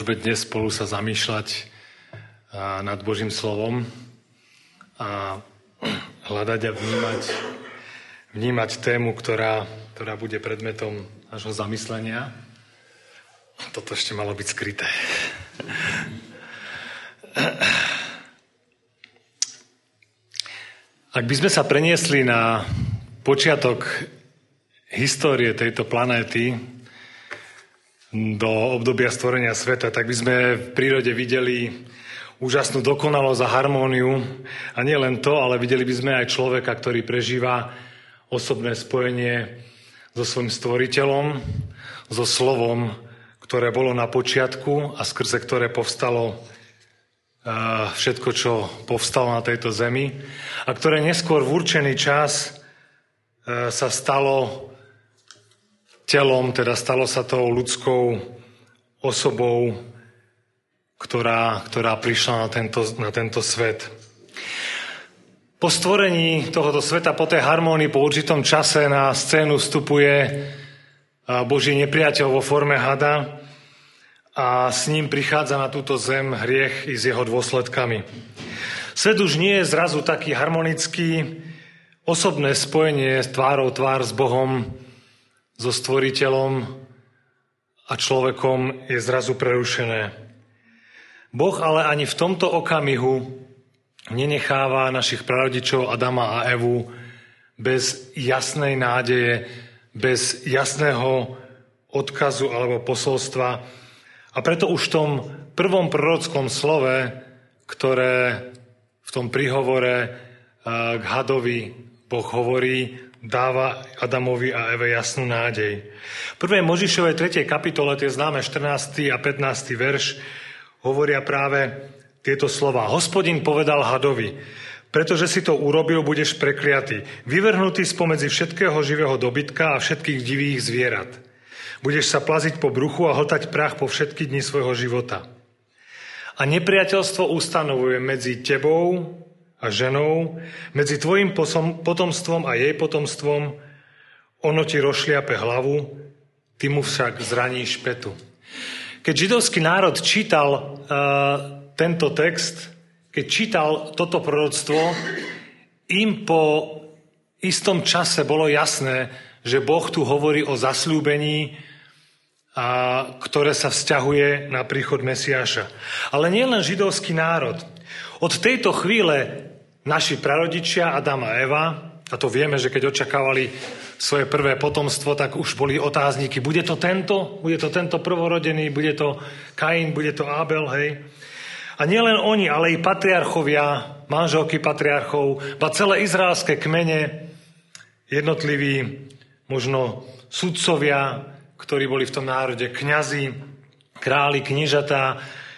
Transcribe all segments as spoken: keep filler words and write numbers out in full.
dnes spolu sa zamýšľať nad Božím slovom a hľadať a vnímať, vnímať tému, ktorá, ktorá bude predmetom nášho zamyslenia. Toto ešte malo byť skryté. Ak by sme sa preniesli na počiatok histórie tejto planéty do obdobia stvorenia sveta, tak by sme v prírode videli úžasnú dokonalosť a harmóniu. A nie len to, ale videli by sme aj človeka, ktorý prežíva osobné spojenie so svojím stvoriteľom, so slovom, ktoré bolo na počiatku a skrze ktoré povstalo všetko, čo povstalo na tejto zemi a ktoré neskôr v určený čas sa stalo telom, teda stalo sa tou ľudskou osobou, ktorá, ktorá prišla na tento, na tento svet. Po stvorení tohoto sveta, po tej harmónii, po určitom čase na scénu vstupuje Boží nepriateľ vo forme hada a s ním prichádza na túto zem hriech i s jeho dôsledkami. Svet už nie je zrazu taký harmonický, osobné spojenie tvárou tvár s Bohom, so stvoriteľom a človekom je zrazu prerušené. Boh ale ani v tomto okamihu nenecháva našich prarodičov Adama a Evu bez jasnej nádeje, bez jasného odkazu alebo posolstva. A preto už v tom prvom prorockom slove, ktoré v tom príhovore k hadovi Boh hovorí, dáva Adamovi a Eve jasnú nádej. V prvej Možišovej tretej kapitole, tie známe štrnásty a pätnásty verš, hovoria práve tieto slova. Hospodin povedal hadovi, pretože si to urobil, budeš prekliatý, vyvrhnutý spomedzi všetkého živého dobytka a všetkých divých zvierat. Budeš sa plaziť po bruchu a hltať prach po všetky dni svojho života. A nepriateľstvo ustanovuje medzi tebou a ženou, medzi tvojim potomstvom a jej potomstvom, ono ti rozšliape hlavu, ty mu však zraníš petu. Keď židovský národ čítal uh, tento text, keď čítal toto proroctvo, im po istom čase bolo jasné, že Boh tu hovorí o zasľúbení, a, ktoré sa vzťahuje na príchod Mesiáša. Ale nie len židovský národ. Od tejto chvíle naši prarodičia Adam a Eva, a to vieme, že keď očakávali svoje prvé potomstvo, tak už boli otázniky. Bude to tento? Bude to tento prvorodený? Bude to Kain? Bude to Abel? Hej? A nielen oni, ale i patriarchovia, manželky patriarchov, ba celé izraelské kmene, jednotliví možno sudcovia, ktorí boli v tom národe, kňazi, králi, kniežatá,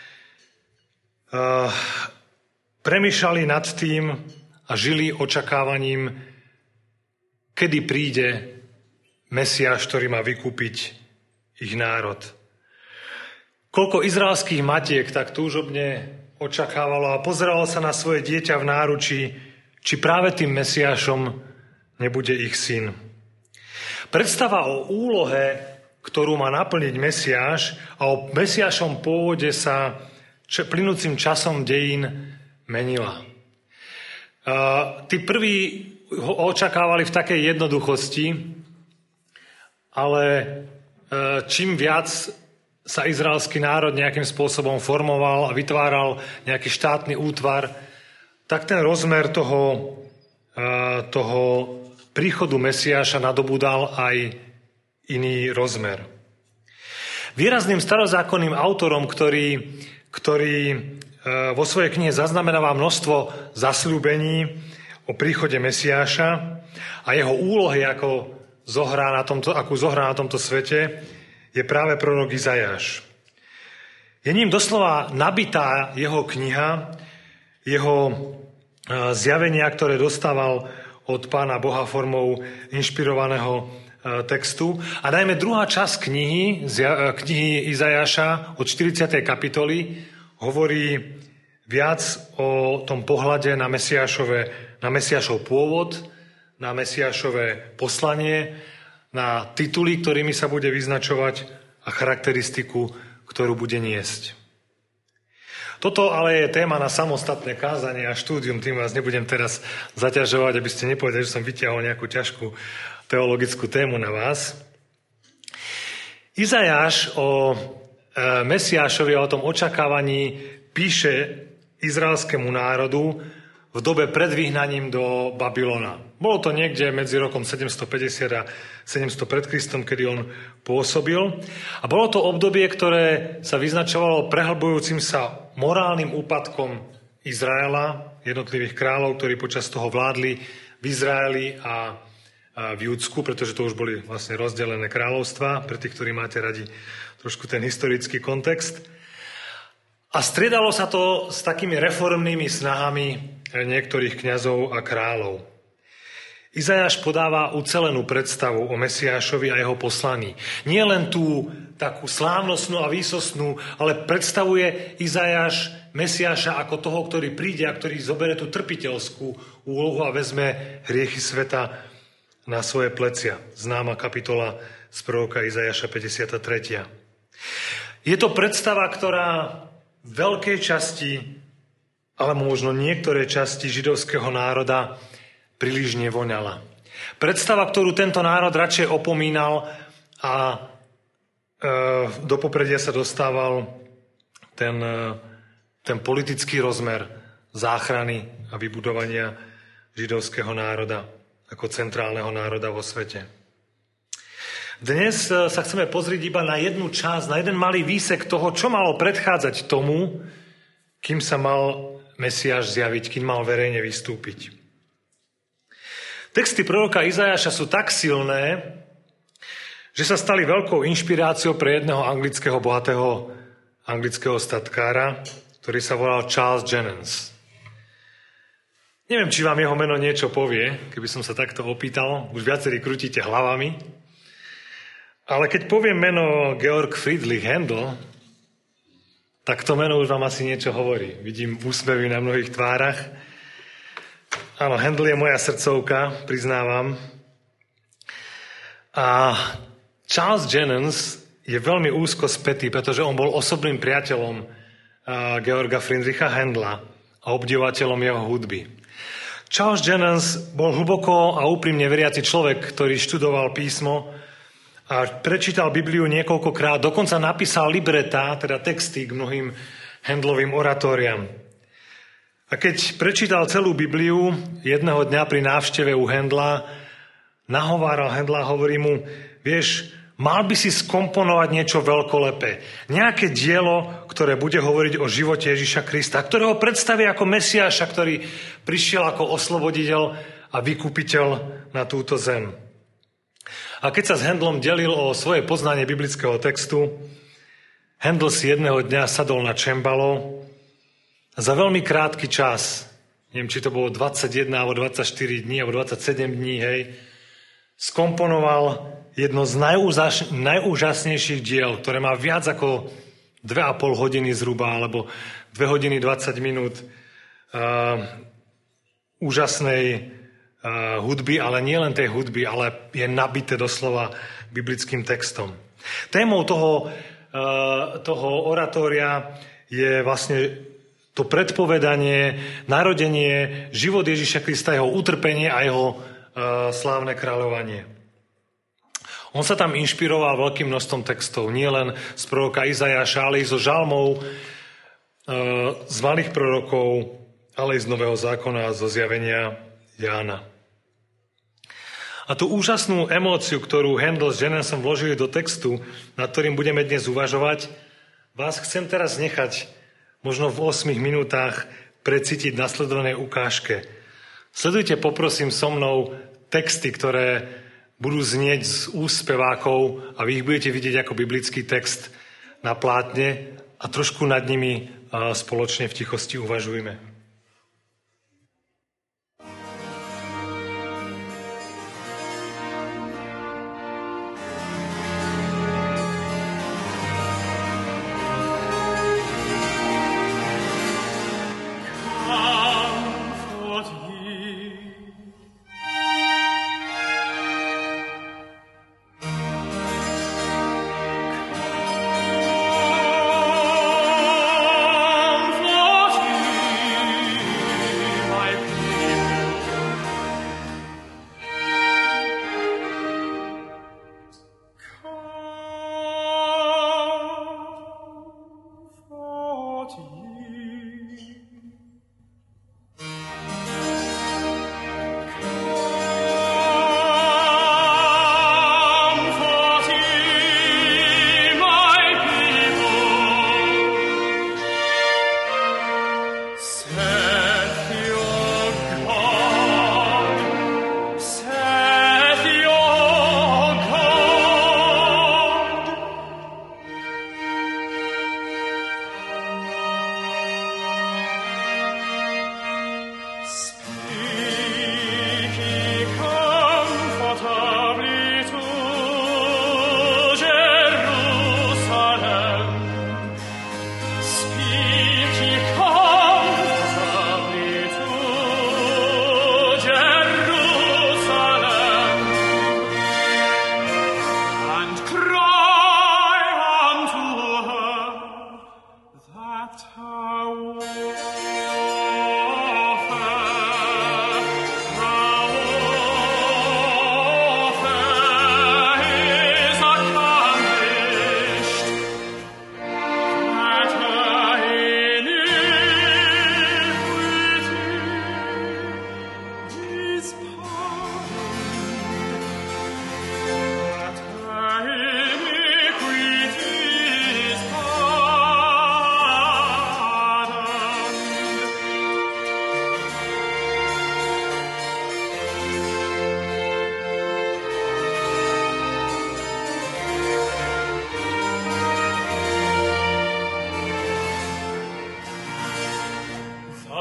uh, premýšľali nad tým a žili očakávaním, kedy príde Mesiáš, ktorý má vykúpiť ich národ. Koľko izraelských matiek tak túžobne očakávalo a pozeralo sa na svoje dieťa v náručí, či práve tým Mesiášom nebude ich syn. Predstava o úlohe, ktorú má naplniť Mesiáš, a o Mesiášom pôvode sa plynúcim časom dejín menila. Uh, tí prví ho očakávali v takej jednoduchosti, ale uh, čím viac sa izraelský národ nejakým spôsobom formoval a vytváral nejaký štátny útvar, tak ten rozmer toho, uh, toho príchodu Mesiáša nadobudal aj iný rozmer. Výrazným starozákonným autorom, ktorý, ktorý vo svojej knihe zaznamenáva množstvo zasľúbení o príchode Mesiáša a jeho úlohy, ako zohrá na tomto, akú zohrá na tomto svete, je práve prorok Izajáš. Je ním doslova nabitá jeho kniha, jeho zjavenia, ktoré dostával od Pána Boha formou inšpirovaného textu. A najmä druhá časť knihy, knihy Izajáša od štyridsiatej kapitoly hovorí viac o tom pohľade na Mesiášove, na Mesiášov pôvod, na Mesiášové poslanie, na tituly, ktorými sa bude vyznačovať a charakteristiku, ktorú bude niesť. Toto ale je téma na samostatné kázanie a štúdium, tým vás nebudem teraz zaťažovať, aby ste nepovedali, že som vyťahol nejakú ťažkú teologickú tému na vás. Izajáš o e, Mesiášovi a o tom očakávaní píše izraelskému národu v dobe pred vyhnaním do Babylona. Bolo to niekde medzi rokom sedemstopäťdesiat a sedemsto pred Kristom, kedy on pôsobil. A bolo to obdobie, ktoré sa vyznačovalo prehlbujúcim sa morálnym úpadkom Izraela, jednotlivých kráľov, ktorí počas toho vládli v Izraeli a v Júdsku, pretože to už boli vlastne rozdelené kráľovstvá, pre tých, ktorí máte radi trošku ten historický kontext. A striedalo sa to s takými reformnými snahami niektorých kňazov a kráľov. Izajáš podáva ucelenú predstavu o Mesiášovi a jeho poslaní. Nie len tú takú slávnostnú a výsostnú, ale predstavuje Izajáš Mesiáša ako toho, ktorý príde a ktorý zoberie tú trpiteľskú úlohu a vezme hriechy sveta na svoje plecia. Známa kapitola z proroka Izajáša päťdesiata tri. Je to predstava, ktorá v veľkej časti, ale možno niektoré časti židovského národa príliš nevoňala. Predstava, ktorú tento národ radšej opomínal a e, do popredia sa dostával ten, e, ten politický rozmer záchrany a vybudovania židovského národa ako centrálneho národa vo svete. Dnes sa chceme pozrieť iba na jednu časť, na jeden malý výsek toho, čo malo predchádzať tomu, kým sa mal Mesiáš zjaviť, kým mal verejne vystúpiť. Texty proroka Izajáša sú tak silné, že sa stali veľkou inšpiráciou pre jedného anglického bohatého anglického statkára, ktorý sa volal Charles Jennens. Neviem, či vám jeho meno niečo povie, keby som sa takto opýtal. Už viacerí krútite hlavami. Ale keď poviem meno Georg Friedrich Händel, tak to meno už vám asi niečo hovorí. Vidím úsmevy na mnohých tvárach. Áno, Händel je moja srdcovka, priznávam. A Charles Jennens je veľmi úzko spätý, pretože on bol osobným priateľom Georga Friedricha Händla a obdivovateľom jeho hudby. Charles Jennens bol hlboko a úprimne veriaci človek, ktorý študoval písmo a prečítal Bibliu niekoľkokrát, dokonca napísal libretá, teda texty k mnohým Händlovým oratóriám. A keď prečítal celú Bibliu, jedného dňa pri návšteve u Händla, nahováral Händla a hovorí mu, vieš, mal by si skomponovať niečo veľkolepé. Nejaké dielo, ktoré bude hovoriť o živote Ježiša Krista, ktorého predstaví ako Mesiáša, ktorý prišiel ako osloboditeľ a vykupiteľ na túto zem. A keď sa s Händlom delil o svoje poznanie biblického textu, Händel si jedného dňa sadol na čembalo a za veľmi krátky čas, neviem, či to bolo dvadsaťjeden alebo dvadsaťštyri dní alebo dvadsaťsedem dní, hej, skomponoval jedno z najúžas, najúžasnejších diel, ktoré má viac ako dve a pol hodiny zhruba, alebo dve hodiny dvadsať minút uh, úžasnej hudby, ale nie len tej hudby, ale je nabité doslova biblickým textom. Témou toho, toho oratória je vlastne to predpovedanie, narodenie, život Ježiša Krista, jeho utrpenie a jeho slávne kráľovanie. On sa tam inšpiroval veľkým množstvom textov, nie len z proroka Izajáša, ale i zo žalmov, z malých prorokov, ale i z Nového zákona a zo zjavenia Jána. A tú úžasnú emóciu, ktorú Händel s Jensensom vložili do textu, nad ktorým budeme dnes uvažovať, vás chcem teraz nechať možno v ôsmich minútach precítiť v nasledovanej ukážke. Sledujte, poprosím, so mnou texty, ktoré budú znieť z úst spevákov a vy ich budete vidieť ako biblický text na plátne a trošku nad nimi spoločne v tichosti uvažujme. Come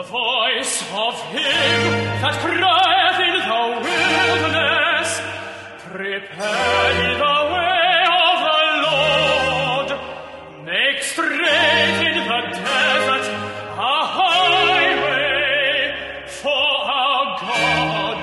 voice of him that crieth in the wilderness, prepare ye the way of the Lord, make straight in the desert a highway for our God.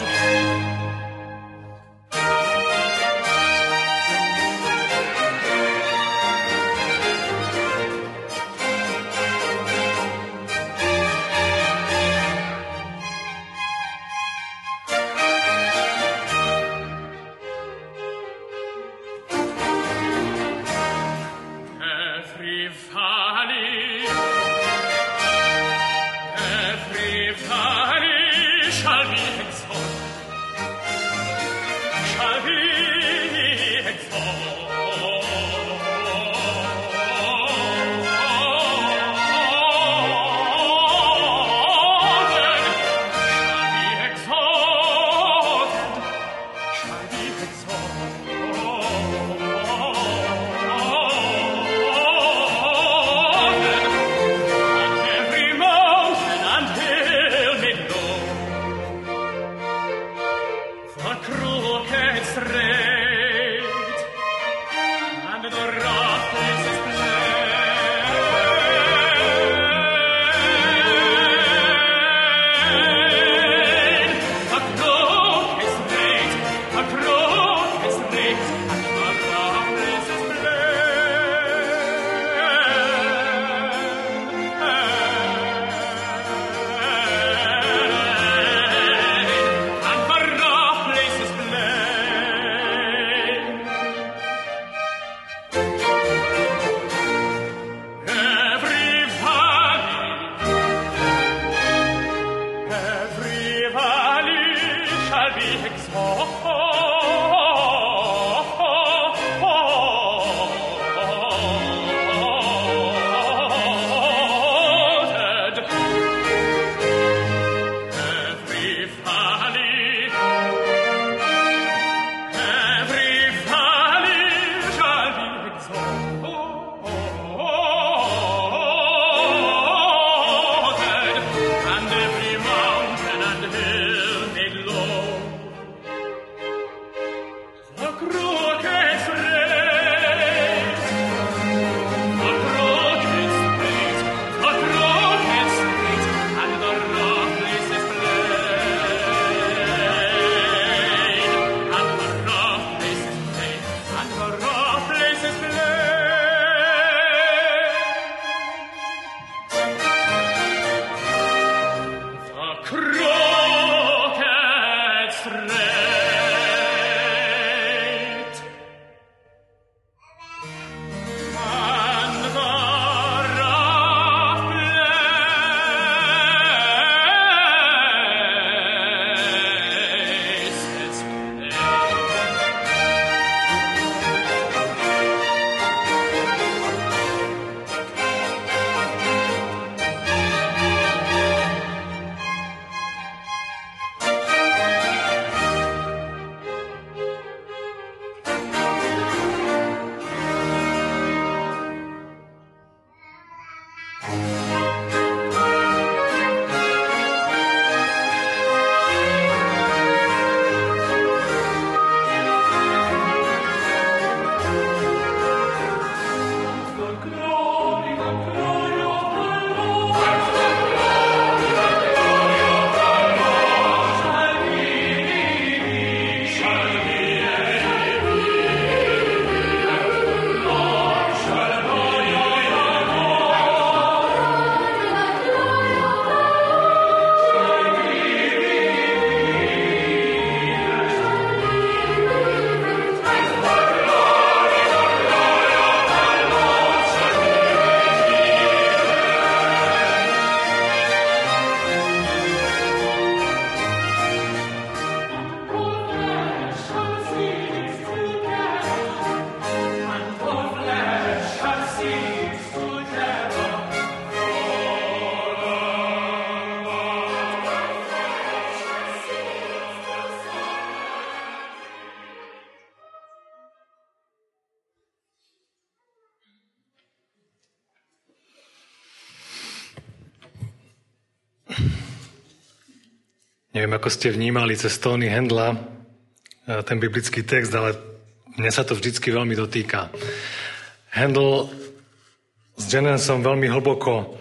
Neviem, ako ste vnímali cez Tony Handla ten biblický text, ale mňa sa to vždycky veľmi dotýka. Handel s Jennensom veľmi hlboko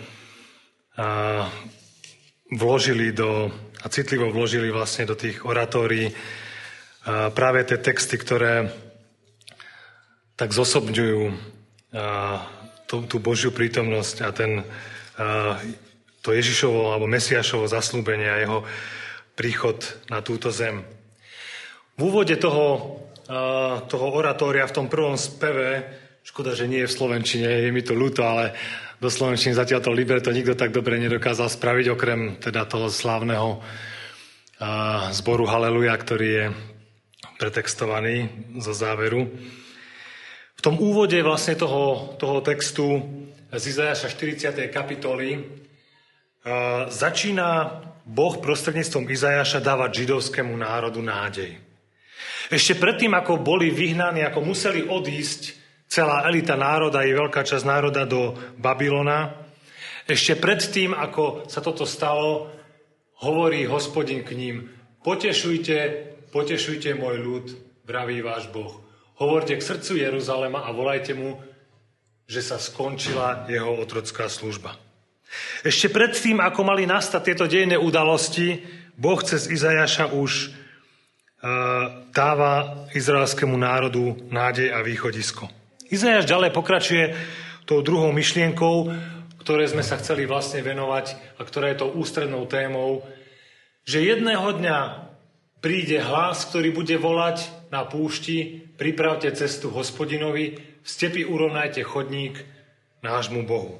vložili do, a citlivo vložili vlastne do tých oratórií práve tie texty, ktoré tak zosobňujú tú, tú Božiu prítomnosť a ten, to Ježišovo alebo Mesiášovo zasľúbenie a jeho príchod na túto zem. V úvode toho, toho oratória v tom prvom speve, škoda, že nie je v slovenčine, je mi to ľúto, ale do slovenčiny zatiaľ to libreto nikto tak dobre nedokázal spraviť, okrem teda toho slávneho zboru Haleluja, ktorý je pretextovaný zo záveru. V tom úvode vlastne toho, toho textu z Izajaša štyridsiatej kapitoly uh, začína Boh prostredníctvom Izajaša dávať židovskému národu nádej. Ešte predtým, ako boli vyhnaní, ako museli odísť celá elita národa i veľká časť národa do Babylona, ešte predtým, ako sa toto stalo, hovorí Hospodin k ním: potešujte, potešujte môj ľud, vraví váš Boh. Hovorte k srdcu Jeruzalema a volajte mu, že sa skončila jeho otrocká služba. Ešte predtým, ako mali nastať tieto dejné udalosti, Boh cez Izajaša už uh, dáva izraelskému národu nádej a východisko. Izajaš ďalej pokračuje tou druhou myšlienkou, ktoré sme sa chceli vlastne venovať a ktorá je tou ústrednou témou, že jedného dňa príde hlas, ktorý bude volať na púšti: pripravte cestu Hospodinovi, v stepi urovnajte chodník nášmu Bohu.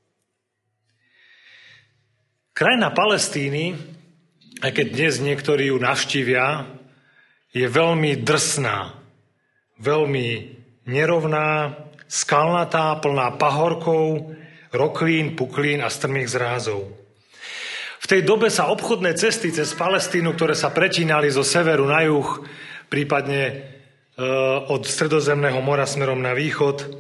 Krajina Palestíny, aj keď dnes niektorí ju navštívia, je veľmi drsná, veľmi nerovná, skalnatá, plná pahorkov, roklín, puklín a strmých zrázov. V tej dobe sa obchodné cesty cez Palestínu, ktoré sa pretínali zo severu na juh, prípadne e, od Stredozemného mora smerom na východ, e,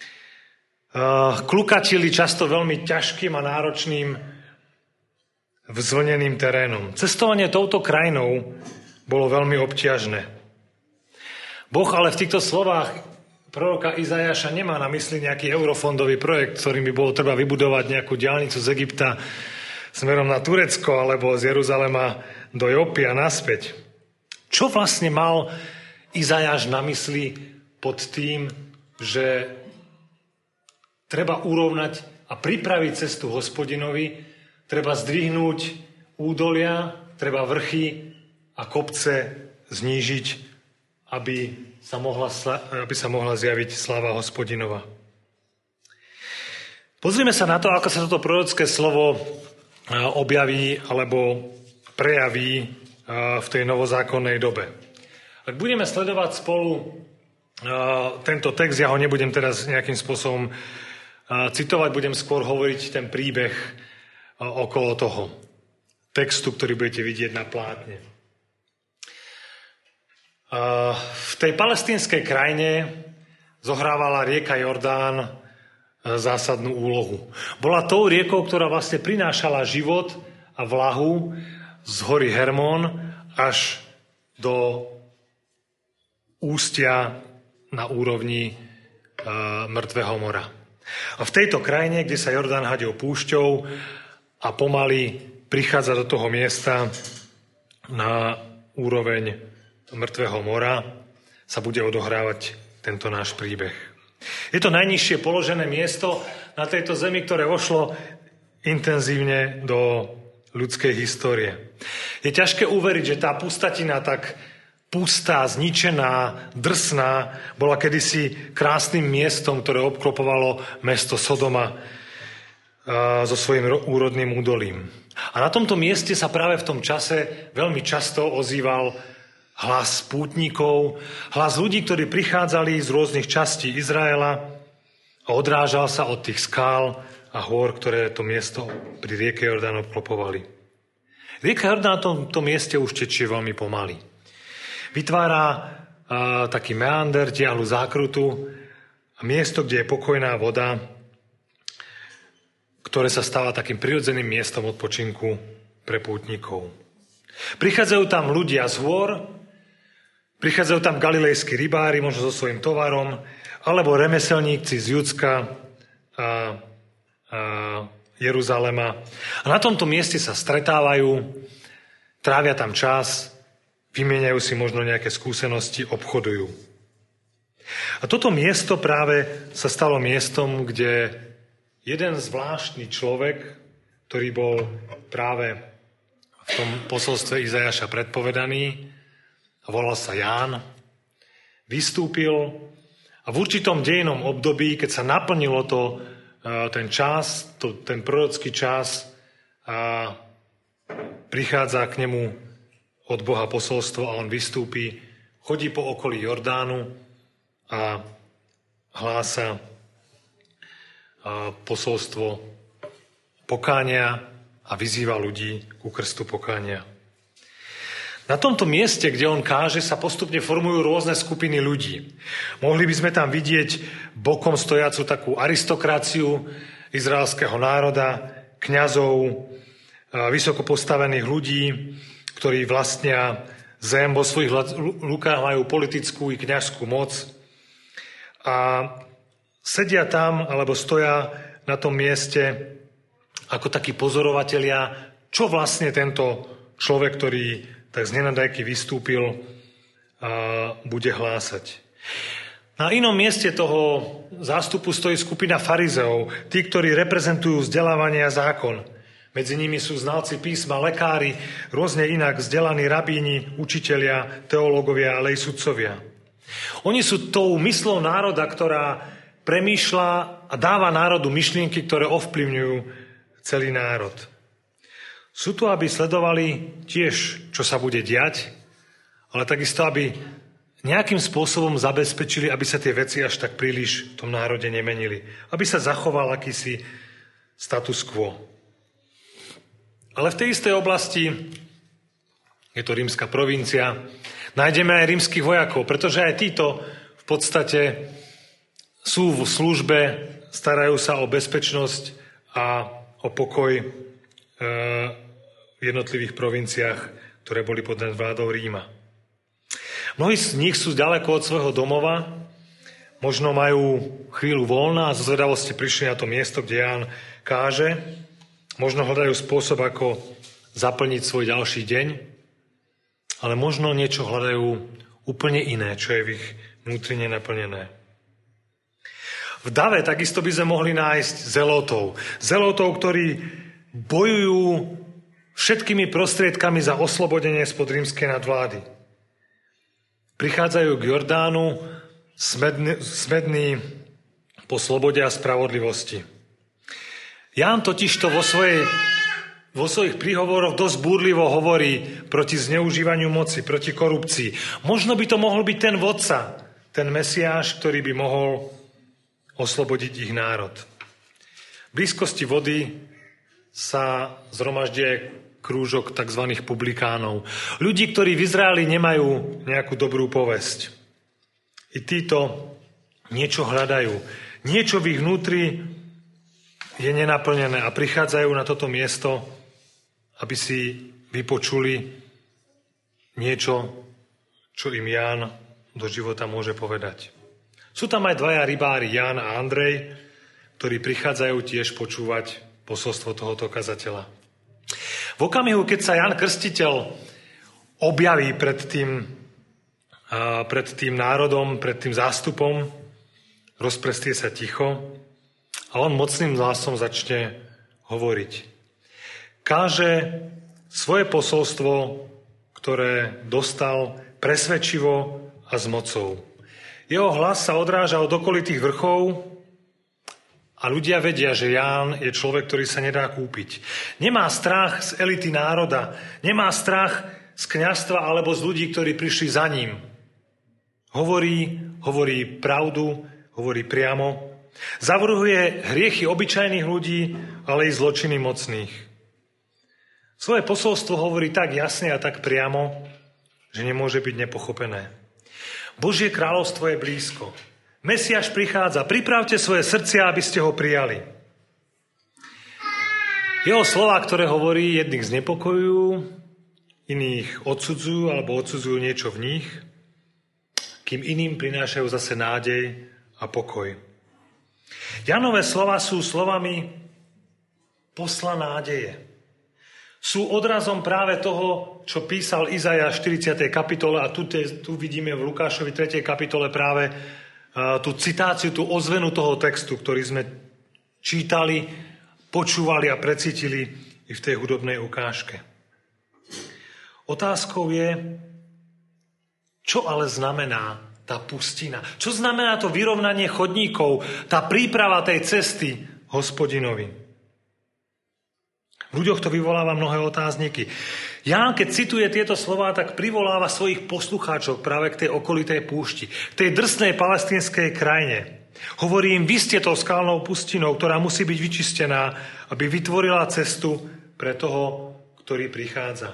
klukatili často veľmi ťažkým a náročným vzvlneným terénom. Cestovanie touto krajinou bolo veľmi obťažné. Boh ale v týchto slovách proroka Izajaša nemá na mysli nejaký eurofondový projekt, ktorým by bolo treba vybudovať nejakú diaľnicu z Egypta smerom na Turecko alebo z Jeruzalema do Jopy a naspäť. Čo vlastne mal Izajaš na mysli pod tým, že treba urovnať a pripraviť cestu Hospodinovi, treba zdvihnúť údolia, treba vrchy a kopce znížiť, aby sa mohla, aby sa mohla zjaviť sláva Hospodinova. Pozrime sa na to, ako sa toto prorocké slovo objaví alebo prejaví v tej novozákonnej dobe. Ak budeme sledovať spolu tento text, ja ho nebudem teraz nejakým spôsobom citovať, budem skôr hovoriť ten príbeh okolo toho textu, ktorý budete vidieť na plátne. V tej palestínskej krajine zohrávala rieka Jordán zásadnú úlohu. Bola tou riekou, ktorá vlastne prinášala život a vlahu z hory Hermón až do ústia na úrovni e, Mŕtvého mora. A v tejto krajine, kde sa Jordán hadil púšťou a pomaly prichádza do toho miesta na úroveň Mŕtvého mora, sa bude odohrávať tento náš príbeh. Je to najnižšie položené miesto na tejto zemi, ktoré vošlo intenzívne do ľudskej histórie. Je ťažké uveriť, že tá pustatina tak pustá, zničená, drsná, bola kedysi krásnym miestom, ktoré obklopovalo mesto Sodoma so svojím úrodným údolím. A na tomto mieste sa práve v tom čase veľmi často ozýval hlas pútnikov, hlas ľudí, ktorí prichádzali z rôznych častí Izraela a odrážal sa od tých skál a hôr, ktoré to miesto pri rieke Jordán obklopovali. Rieka Jordán na tomto mieste už tečie veľmi pomaly. Vytvára a, taký meander, diahlu zákrutu a miesto, kde je pokojná voda, ktoré sa stáva takým prirodzeným miestom odpočinku pre pútnikov. Prichádzajú tam ľudia z hôr, prichádzajú tam galilejskí rybári, možno so svojím tovarom, alebo remeselníci z Judska a, a Jeruzalema. A na tomto mieste sa stretávajú, trávia tam čas, vymieňajú si možno nejaké skúsenosti, obchodujú. A toto miesto práve sa stalo miestom, kde jeden zvláštny človek, ktorý bol práve v tom posolstve Izajaša predpovedaný, a volal sa Ján, vystúpil a v určitom dejnom období, keď sa naplnilo to, ten čas, to, ten prorocký čas, a prichádza k nemu od Boha posolstvo a on vystúpi, chodí po okolí Jordánu a hlása posolstvo pokánia a vyzýva ľudí ku krstu pokánia. Na tomto mieste, kde on káže, sa postupne formujú rôzne skupiny ľudí. Mohli by sme tam vidieť bokom stojacu takú aristokraciu izraelského národa, kňazov, vysoko postavených ľudí, ktorí vlastnia zem, vo svojich rukách majú politickú i kňazskú moc a sedia tam alebo stoja na tom mieste ako takí pozorovatelia, čo vlastne tento človek, ktorý tak z nenadajky vystúpil, a bude hlásať. Na inom mieste toho zástupu stojí skupina farizeov, tí, ktorí reprezentujú vzdelávanie a zákon. Medzi nimi sú znalci písma, lekári, rôzne inak vzdelaní rabíni, učitelia, teológovia, ale aj sudcovia. Oni sú tou myslou národa, ktorá premýšľa a dáva národu myšlienky, ktoré ovplyvňujú celý národ. Sú tu, aby sledovali tiež, čo sa bude diať, ale takisto, aby nejakým spôsobom zabezpečili, aby sa tie veci až tak príliš v tom národe nemenili. Aby sa zachoval akýsi status quo. Ale v tej istej oblasti, je to rímska provincia, nájdeme aj rímskych vojakov, pretože aj títo v podstate sú v službe, starajú sa o bezpečnosť a o pokoj v jednotlivých provinciách, ktoré boli pod vládou Ríma. Mnohí z nich sú ďaleko od svojho domova, možno majú chvíľu voľna a zo zvedavosti prišli na to miesto, kde Ján káže, možno hľadajú spôsob, ako zaplniť svoj ďalší deň, ale možno niečo hľadajú úplne iné, čo je v ich vnútrine naplnené. V dave takisto by sme mohli nájsť zelotov. Zelotov, ktorí bojujú všetkými prostriedkami za oslobodenie spod rímskej nadvlády. Prichádzajú k Jordánu smedný, smedný po slobode a spravodlivosti. Ján totižto vo, svojej, vo svojich príhovoroch dosť búrlivo hovorí proti zneužívaniu moci, proti korupcii. Možno by to mohol byť ten vodca, ten Mesiáš, ktorý by mohol oslobodiť ich národ. V blízkosti vody sa zhromaždie krúžok tzv. Publikánov. Ľudí, ktorí v Izraeli nemajú nejakú dobrú povesť. I títo niečo hľadajú. Niečo v ich vnútri je nenaplnené a prichádzajú na toto miesto, aby si vypočuli niečo, čo im Ján do života môže povedať. Sú tam aj dvaja rybári, Ján a Andrej, ktorí prichádzajú tiež počúvať posolstvo tohoto kazateľa. V okamihu, keď sa Ján Krstiteľ objaví pred tým, pred tým národom, pred tým zástupom, rozprestie sa ticho a on mocným hlasom začne hovoriť. Káže svoje posolstvo, ktoré dostal presvedčivo a s mocou. Jeho hlas sa odráža od okolitých vrchov a ľudia vedia, že Ján je človek, ktorý sa nedá kúpiť. Nemá strach z elity národa, nemá strach z kňazstva alebo z ľudí, ktorí prišli za ním. Hovorí, hovorí pravdu, hovorí priamo. Zavrhuje hriechy obyčajných ľudí, ale i zločiny mocných. Svoje posolstvo hovorí tak jasne a tak priamo, že nemôže byť nepochopené. Božie kráľovstvo je blízko. Mesiáš prichádza. Pripravte svoje srdcia, aby ste ho prijali. Jeho slová, ktoré hovorí, jedných znepokojujú, iných odsudzujú alebo odsudzujú niečo v nich, kým iným prinášajú zase nádej a pokoj. Janové slova sú slovami posla nádeje. Sú odrazom práve toho, čo písal Izajáš v štyridsiatej kapitole a tu, te, tu vidíme v Lukášovi tretej kapitole práve uh, tú citáciu, tú ozvenu toho textu, ktorý sme čítali, počúvali a precítili i v tej hudobnej ukážke. Otázkou je, čo ale znamená tá pustina? Čo znamená to vyrovnanie chodníkov, tá príprava tej cesty Hospodinovi? V ľuďoch to vyvoláva mnohé otázniky. Ján, keď cituje tieto slová, tak privoláva svojich poslucháčov práve k tej okolitej púšti, k tej drsnej palestínskej krajine. Hovorí im, vy ste tou skalnou pustinou, ktorá musí byť vyčistená, aby vytvorila cestu pre toho, ktorý prichádza.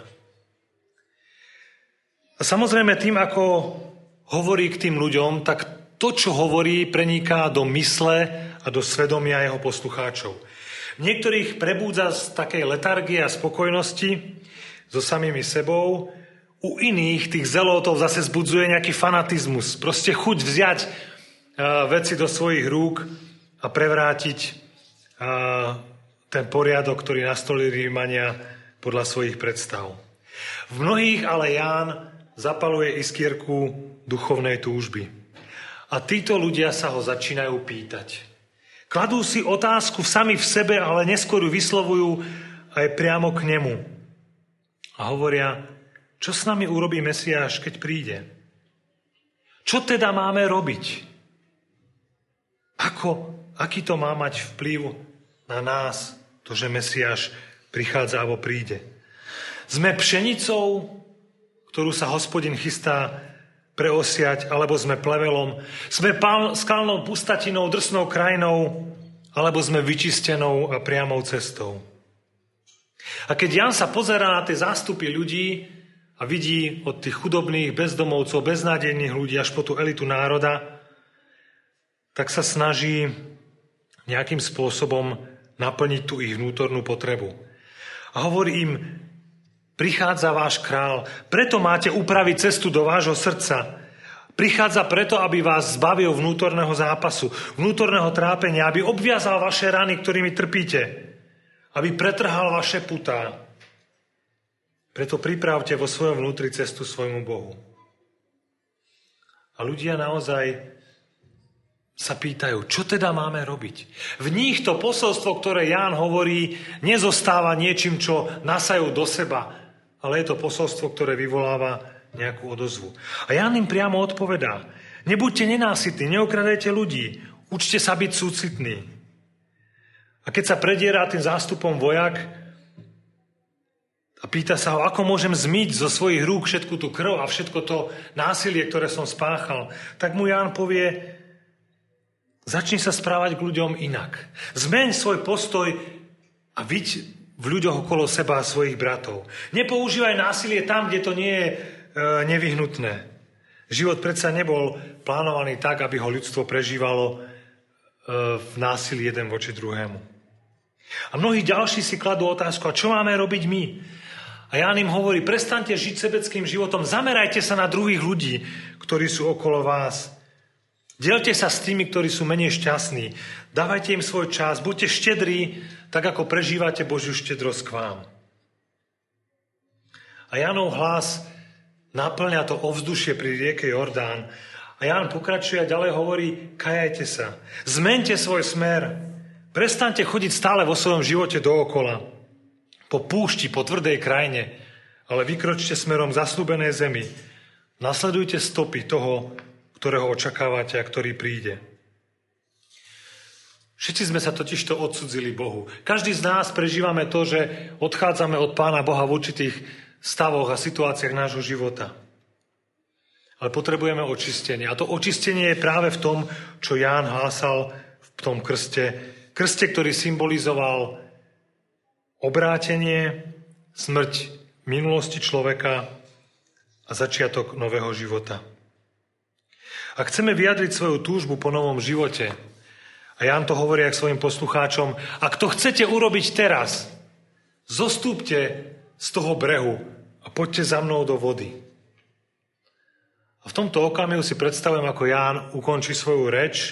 A samozrejme tým, ako hovorí k tým ľuďom, tak to, čo hovorí, preniká do mysle a do svedomia jeho poslucháčov. Niektorých prebúdza z takej letargie a spokojnosti so samými sebou, u iných, tých zelotov, zase zbudzuje nejaký fanatizmus. Proste chuť vziať veci do svojich rúk a prevrátiť ten poriadok, ktorý nastolili Rímania podľa svojich predstav. V mnohých ale Ján zapaluje iskierku duchovnej túžby. A títo ľudia sa ho začínajú pýtať. Kladú si otázku sami v sebe, ale neskôr ju vyslovujú aj priamo k nemu. A hovoria, čo s nami urobí Mesiáš, keď príde? Čo teda máme robiť? Ako, aký to má mať vplyv na nás, to, že Mesiáš prichádza alebo príde? Sme pšenicou, ktorú sa Hospodin chystá preosiať, alebo sme plevelom? Sme skalnou pustatinou, drsnou krajinou, alebo sme vyčistenou a priamou cestou? A keď Ján sa pozerá na tie zástupy ľudí a vidí od tých chudobných, bezdomovcov, beznádejných ľudí až po tú elitu národa, tak sa snaží nejakým spôsobom naplniť tú ich vnútornú potrebu. A hovorí im, prichádza váš král, preto máte upraviť cestu do vášho srdca. Prichádza preto, aby vás zbavil vnútorného zápasu, vnútorného trápenia, aby obviazal vaše rany, ktorými trpíte, aby pretrhal vaše putá. Preto pripravte vo svojom vnútri cestu svojmu Bohu. A ľudia naozaj sa pýtajú, čo teda máme robiť? V nich to posolstvo, ktoré Ján hovorí, nezostáva niečím, čo nasajú do seba, ale je to posolstvo, ktoré vyvoláva nejakú odozvu. A Ján im priamo odpovedá, nebuďte nenásytní, neokradajte ľudí, učte sa byť súcitní. A keď sa predierá tým zástupom vojak a pýta sa ho, ako môžem zmyť zo svojich rúk všetku tú krv a všetko to násilie, ktoré som spáchal, tak mu Ján povie, začni sa správať k ľuďom inak. Zmeň svoj postoj a viď v ľuďoch okolo seba a svojich bratov. Nepoužívaj násilie tam, kde to nie je e, nevyhnutné. Život predsa nebol plánovaný tak, aby ho ľudstvo prežívalo e, v násilí jeden voči druhému. A mnohí ďalší si kladú otázku, a čo máme robiť my? A Ján im hovorí, prestaňte žiť sebeckým životom, zamerajte sa na druhých ľudí, ktorí sú okolo vás. Delte sa s tými, ktorí sú menej šťastní. Dávajte im svoj čas, buďte štedrí, tak ako prežívate Božiu štedrosť k vám. A Jánov hlas naplňa to ovzdušie pri rieke Jordán. A Ján pokračuje a ďalej hovorí, kajajte sa, zmente svoj smer, prestaňte chodiť stále vo svojom živote dookola, po púšti, po tvrdej krajine, ale vykročte smerom k zasľúbenej zemi. Nasledujte stopy toho, ktorého očakávate a ktorý príde. Všetci sme sa totižto odsudzili Bohu. Každý z nás prežívame to, že odchádzame od Pána Boha v určitých stavoch a situáciách nášho života. Ale potrebujeme očistenie. A to očistenie je práve v tom, čo Ján hlásal v tom krste. Krste, ktorý symbolizoval obrátenie, smrť minulosti človeka a začiatok nového života. Ak chceme vyjadriť svoju túžbu po novom živote, a Ján to hovorí aj svojim poslucháčom, ak to chcete urobiť teraz, zostúpte z toho brehu a a poďte za mnou do vody. A v tomto okamihu si predstavujem, ako Ján ukončí svoju reč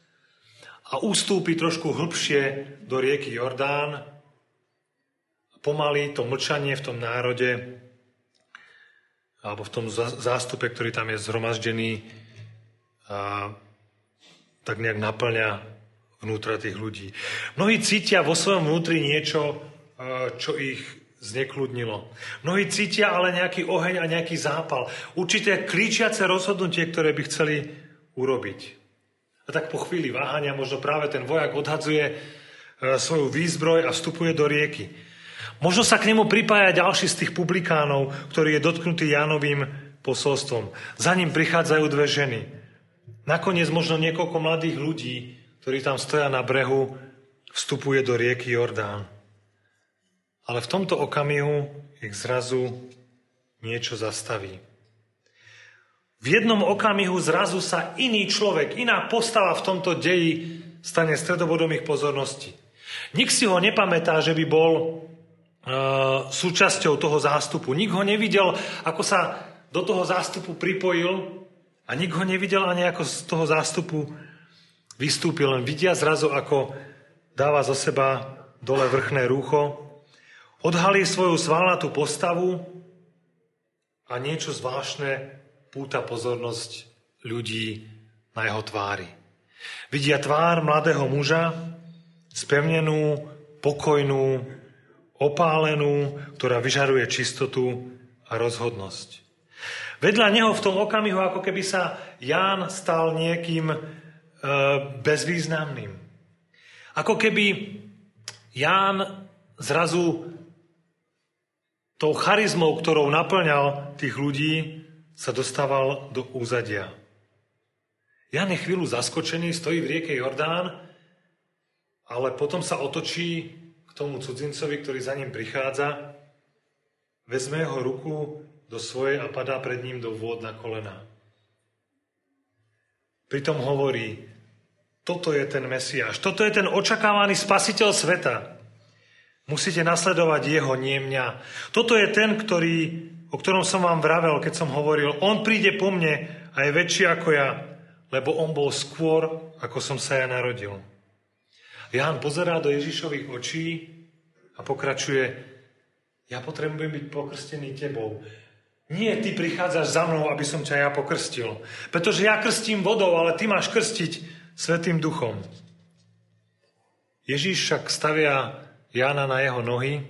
a ustúpi trošku hlbšie do rieky Jordán. A pomaly to mlčanie v tom národe alebo v tom zástupe, ktorý tam je zhromaždený, a tak nejak naplňa vnútra tých ľudí. Mnohí cítia vo svojom vnútri niečo, čo ich znekľudnilo. Mnohí cítia ale nejaký oheň a nejaký zápal. Určité klíčiace rozhodnutie, ktoré by chceli urobiť. A tak po chvíli váhania možno práve ten vojak odhadzuje svoju výzbroj a vstupuje do rieky. Možno sa k nemu pripája ďalší z tých publikánov, ktorý je dotknutý Jánovým posolstvom. Za ním prichádzajú dve ženy. Nakoniec možno niekoľko mladých ľudí, ktorí tam stoja na brehu, vstupuje do rieky Jordán. Ale v tomto okamihu ich zrazu niečo zastaví. V jednom okamihu zrazu sa iný človek, iná postava v tomto deji stane stredobodom ich pozornosti. Nik si ho nepamätá, že by bol e, súčasťou toho zástupu. Nik ho nevidel, ako sa do toho zástupu pripojil a nik ho nevidel ani ako z toho zástupu vystúpil. Len vidia zrazu, ako dáva zo seba dole vrchné rúcho, odhalí svoju svalnatú postavu a niečo zvláštne púta pozornosť ľudí na jeho tvári. Vidia tvár mladého muža, spevnenú, pokojnú, opálenú, ktorá vyžaruje čistotu a rozhodnosť. Vedľa neho v tom okamihu, ako keby sa Ján stal niekým e, bezvýznamným. Ako keby Ján zrazu tou charizmou, ktorou naplňal tých ľudí, sa dostával do úzadia. Ján je chvíľu zaskočený, stojí v rieke Jordán, ale potom sa otočí k tomu cudzincovi, ktorý za ním prichádza, vezme jeho ruku do svojej a padá pred ním do vôd na kolená. Pritom hovorí, toto je ten Mesiáš, toto je ten očakávaný spasiteľ sveta. Musíte nasledovať jeho, nie mňa. Toto je ten, ktorý, o ktorom som vám vravel, keď som hovoril, on príde po mne a je väčší ako ja, lebo on bol skôr, ako som sa ja narodil. Ján pozerá do Ježišových očí a pokračuje, ja potrebujem byť pokrstený tebou. Nie, ty prichádzaš za mnou, aby som ťa ja pokrstil. Pretože ja krstím vodou, ale ty máš krstiť Svätým Duchom. Ježiš však stavia Jána na jeho nohy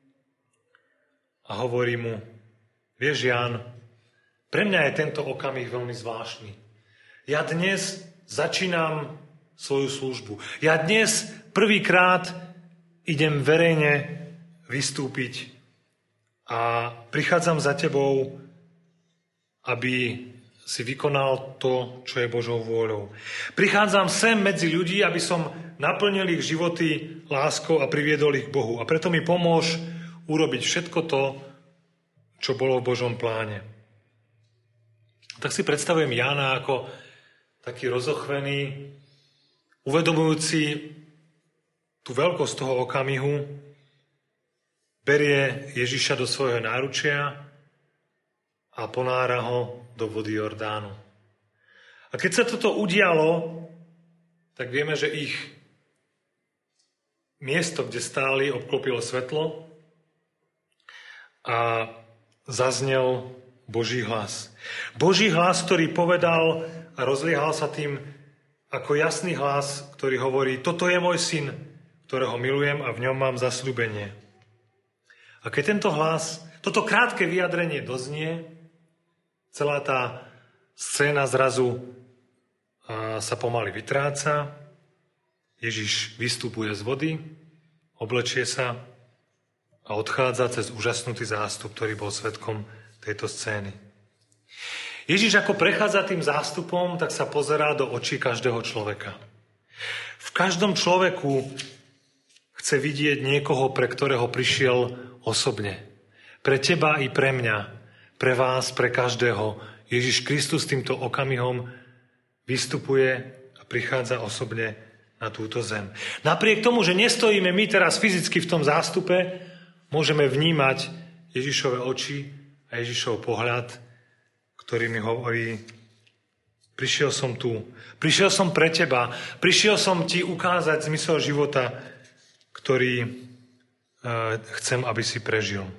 a hovorí mu, vieš Ján, pre mňa je tento okamih veľmi zvláštny. Ja dnes začínam svoju službu. Ja dnes prvýkrát idem verejne vystúpiť a prichádzam za tebou, aby si vykonal to, čo je Božou vôľou. Prichádzam sem medzi ľudí, aby som naplnil ich životy láskou a priviedol ich k Bohu. A preto mi pomôž urobiť všetko to, čo bolo v Božom pláne. Tak si predstavujem Jána ako taký rozochvený, uvedomujúci tú veľkosť toho okamihu, berie Ježiša do svojho náručia a ponára ho do vody Jordánu. A keď sa toto udialo, tak vieme, že ich miesto, kde stáli, obklopilo svetlo a zaznel Boží hlas. Boží hlas, ktorý povedal a rozliehal sa tým ako jasný hlas, ktorý hovorí, toto je môj syn, ktorého milujem a v ňom mám zasľúbenie. A keď tento hlas, toto krátke vyjadrenie doznie, celá tá scéna zrazu sa pomaly vytráca, Ježiš vystupuje z vody, oblečie sa a odchádza cez úžasnutý zástup, ktorý bol svedkom tejto scény. Ježiš ako prechádza tým zástupom, tak sa pozerá do očí každého človeka. V každom človeku chce vidieť niekoho, pre ktorého prišiel osobne. Pre teba i pre mňa, pre vás, pre každého. Ježiš Kristus týmto okamihom vystupuje a prichádza osobne na túto zem. Napriek tomu, že nestojíme my teraz fyzicky v tom zástupe, môžeme vnímať Ježišove oči a Ježišov pohľad, ktorý mi hovorí: prišiel som tu, prišiel som pre teba, prišiel som ti ukázať zmysel života, ktorý e, chcem, aby si prežil.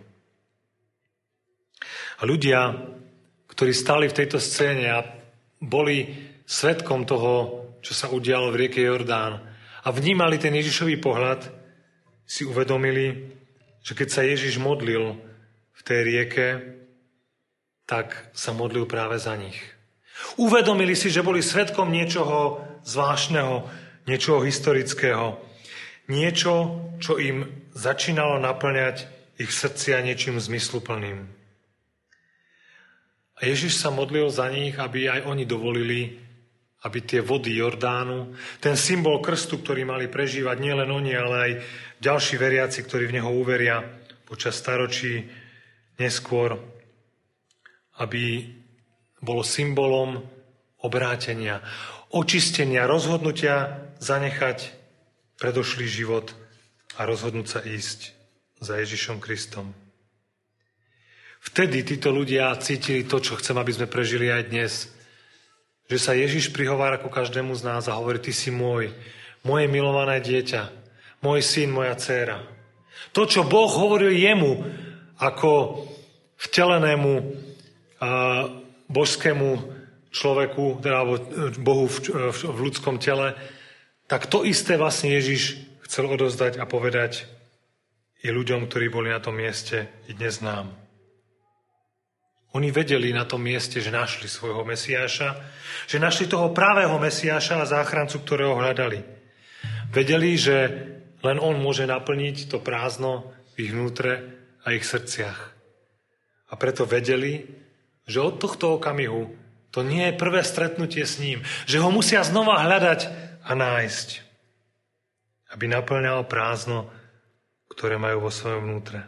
A ľudia, ktorí stáli v tejto scéne a boli svedkom toho, čo sa udialo v rieke Jordán a vnímali ten Ježišový pohľad, si uvedomili, že keď sa Ježiš modlil v tej rieke, tak sa modlil práve za nich. Uvedomili si, že boli svedkom niečoho zvláštneho, niečoho historického, niečo, čo im začínalo naplňať ich srdcia niečím zmysluplným. A Ježiš sa modlil za nich, aby aj oni dovolili, aby tie vody Jordánu, ten symbol krstu, ktorý mali prežívať nielen oni, ale aj ďalší veriaci, ktorí v neho uveria počas staročí neskôr, aby bolo symbolom obrátenia, očistenia, rozhodnutia zanechať predošlý život a rozhodnúť sa ísť za Ježišom Kristom. Vtedy títo ľudia cítili to, čo chcem, aby sme prežili aj dnes. Že sa Ježiš prihovára ku každému z nás a hovorí: ty si môj, moje milované dieťa, môj syn, moja dcéra. To, čo Boh hovoril jemu ako vtelenému uh, božskému človeku, teda Bohu v, v, v ľudskom tele, tak to isté vlastne Ježiš chcel odovzdať a povedať i ľuďom, ktorí boli na tom mieste i dnes nám. Oni vedeli na tom mieste, že našli svojho Mesiáša, že našli toho pravého Mesiáša a záchrancu, ktorého hľadali. Vedeli, že len on môže naplniť to prázdno v ich vnútre a ich srdciach. A preto vedeli, že od tohto okamihu to nie je prvé stretnutie s ním, že ho musia znova hľadať a nájsť, aby naplňal prázdno, ktoré majú vo svojom vnútre.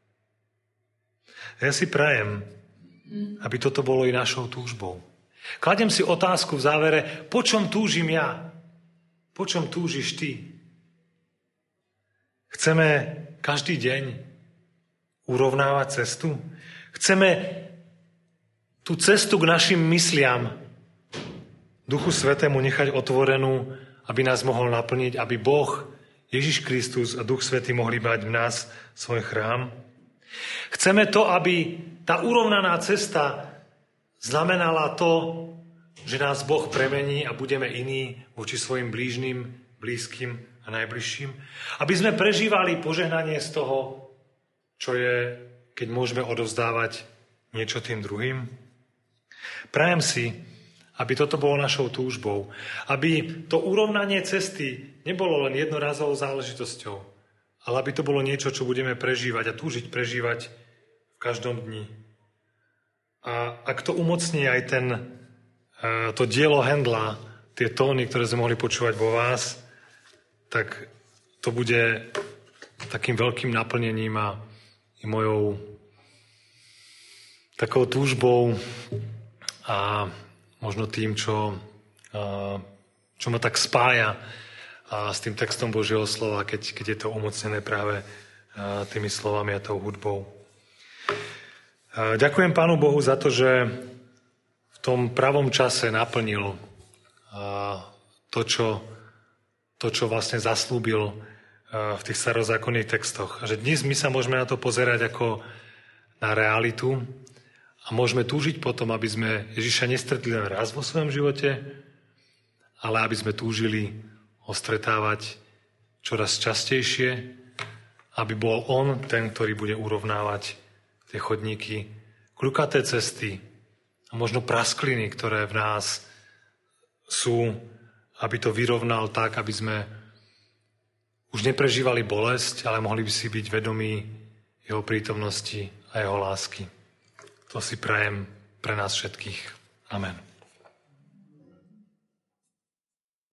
Ja si prajem, aby toto bolo i našou túžbou. Kladiem si otázku v závere: po čom túžim ja? Po čom túžiš ty? Chceme každý deň urovnávať cestu? Chceme tú cestu k našim mysliam Duchu Svätému nechať otvorenú, aby nás mohol naplniť, aby Boh, Ježiš Kristus a Duch Svätý mohli mať v nás svoj chrám? Chceme to, aby tá urovnaná cesta znamenala to, že nás Boh premení a budeme iní voči svojim blížnym, blízkym a najbližším? Aby sme prežívali požehnanie z toho, čo je, keď môžeme odovzdávať niečo tým druhým? Prajem si, aby toto bolo našou túžbou. Aby to urovnanie cesty nebolo len jednorazovou záležitosťou, ale aby to bolo niečo, čo budeme prežívať a túžiť prežívať v každom dni. A ak to umocní aj ten, to dielo Handla, tie tóny, ktoré sme mohli počúvať vo vás, tak to bude takým veľkým naplnením a i mojou takou túžbou a možno tým, čo, čo ma tak spája a s tým textom Božieho slova, keď, keď je to umocnené práve tými slovami a tou hudbou. Ďakujem Pánu Bohu za to, že v tom pravom čase naplnil to, čo, to, čo vlastne zaslúbil v tých starozákonných textoch. A že dnes my sa môžeme na to pozerať ako na realitu a môžeme túžiť potom, aby sme Ježiša nestretli len raz vo svojom živote, ale aby sme túžili ho stretávať čoraz častejšie, aby bol on ten, ktorý bude urovnávať tie chodníky, kľukaté cesty a možno praskliny, ktoré v nás sú, aby to vyrovnal tak, aby sme už neprežívali bolesť, ale mohli by si byť vedomí jeho prítomnosti a jeho lásky. To si prajem pre nás všetkých. Amen.